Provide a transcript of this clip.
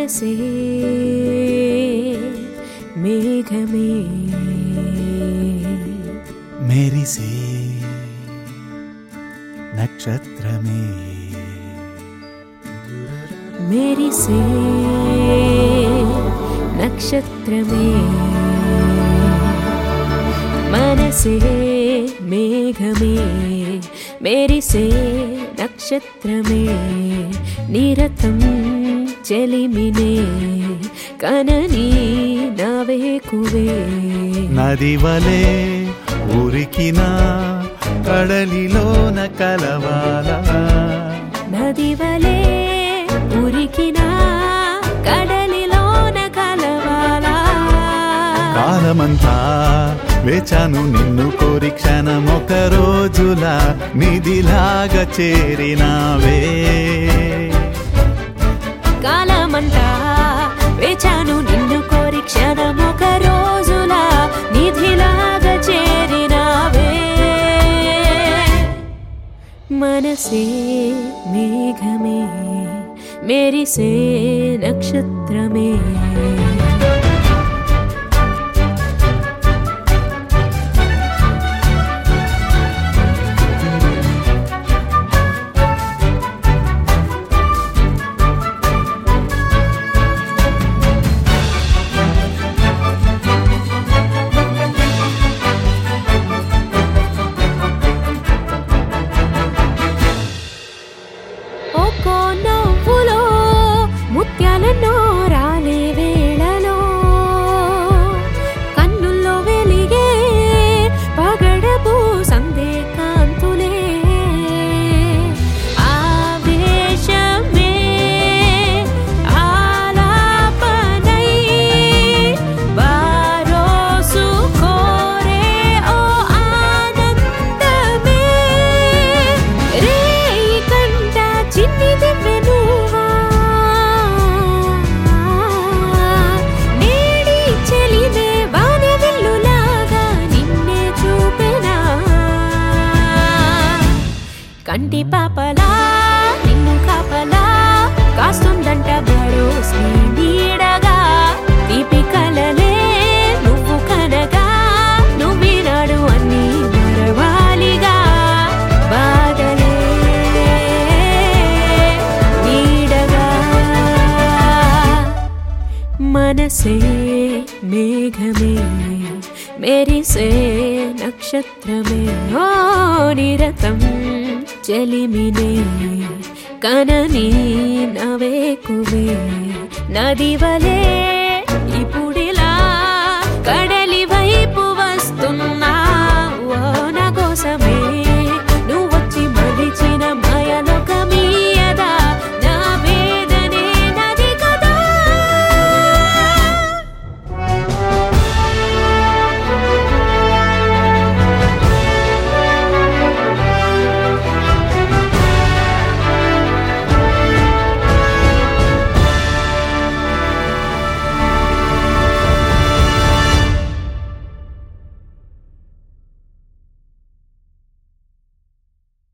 మనసే మేఘమే మెరిసే నక్షత్రమే మెరిసే నక్షత్రమే మనసే మేఘమే మెరిసే నక్షత్రమే నిరతం చెలిమినే కనని నవేకువే నది వలే ఉరికిన కడలిలోన కలవాల నది వలే ఉరికిన కడలిలోన కలవాలా కాలమంతా వేచాను నిన్ను కోరి క్షణమొక రోజులా నిధిలాగా చేరినావే కాలమంతా వేచాను నిన్ను కోరి క్షణమొక రోజులా నిధిలాగా చేరినావే మనసే మేఘమే మెరిసే నక్షత్రమే నవ్వులో ముత్యాలెన్నో రాలే వేళలో కన్నుల్లో వెలిగే పగడపు సందే కాంతులే ఆవేశమే ఆలాపనై బారోసు కోరే ఓ ఆనందమే రేయి కంట చిన్నిది కంటి పాపలా నిన్ను కాపలా కాస్తుందంట భరోసే నీడగా తీపి కలలే నువ్వు కనగా నువ్వినాడు అన్ని మరవాలిగా బాధలే నీడగా మనసే మేఘమే మెరిసే నక్షత్రమే ఓ నిరతం చెలిమినే కనని నవేకువే నది వలే